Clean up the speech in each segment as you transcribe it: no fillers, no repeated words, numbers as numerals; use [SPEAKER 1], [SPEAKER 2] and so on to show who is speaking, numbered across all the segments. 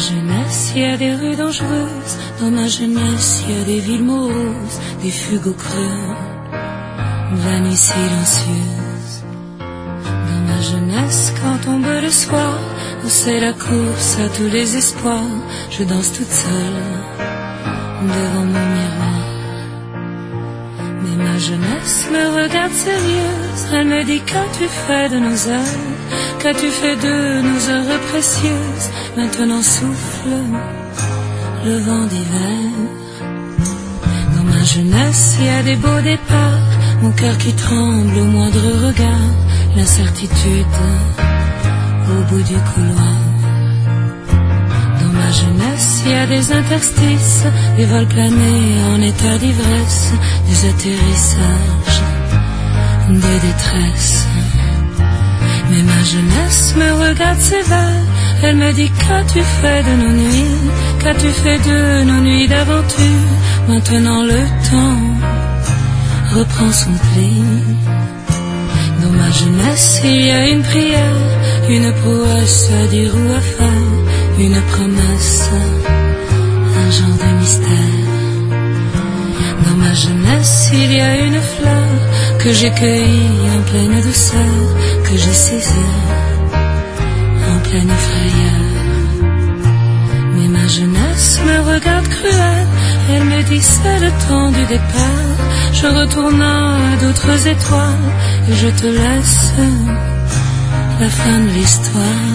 [SPEAKER 1] jeunesse, il y a des rues dangereuses. Dans ma jeunesse, il y a des villes moroses, des fugues au creux de la nuit silencieuse. Dans ma jeunesse, quand tombe le soir, où c'est la course à tous les espoirs, je danse toute seule devant mon miroir. Mais ma jeunesse me regarde sérieuse, elle me dit: qu'as-tu fait de nos heures? Qu'as-tu fait de nos heures précieuses? Maintenant souffle le vent d'hiver. Dans ma jeunesse, il y a des beaux départs, mon cœur qui tremble au moindre regard, l'incertitude au bout du couloir. Dans ma jeunesse, il y a des interstices, des vols planés en état d'ivresse, des atterrissages, des détresses. Mais ma jeunesse me regarde sévère, elle me dit: qu'as-tu fait de nos nuits? Qu'as-tu fait de nos nuits d'aventure? Maintenant le temps reprend son pli. Dans ma jeunesse, il y a une prière, une prouesse à dire ou à faire, une promesse, un genre de mystère. Dans ma jeunesse, il y a une fleur que j'ai cueillie en pleine douceur, que j'ai saisie en pleine frayeur. Mais ma jeunesse me regarde cruelle, elle me dit: c'est le temps du départ, je retourne à d'autres étoiles et je te laisse la fin de l'histoire.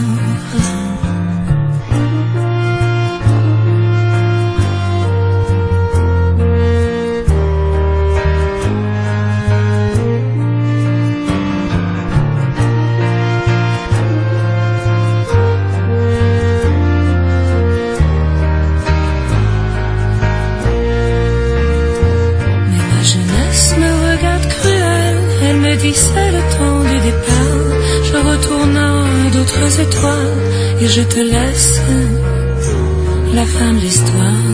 [SPEAKER 1] C'est le temps du départ, je retourne à d'autres étoiles et je te laisse la fin de l'histoire.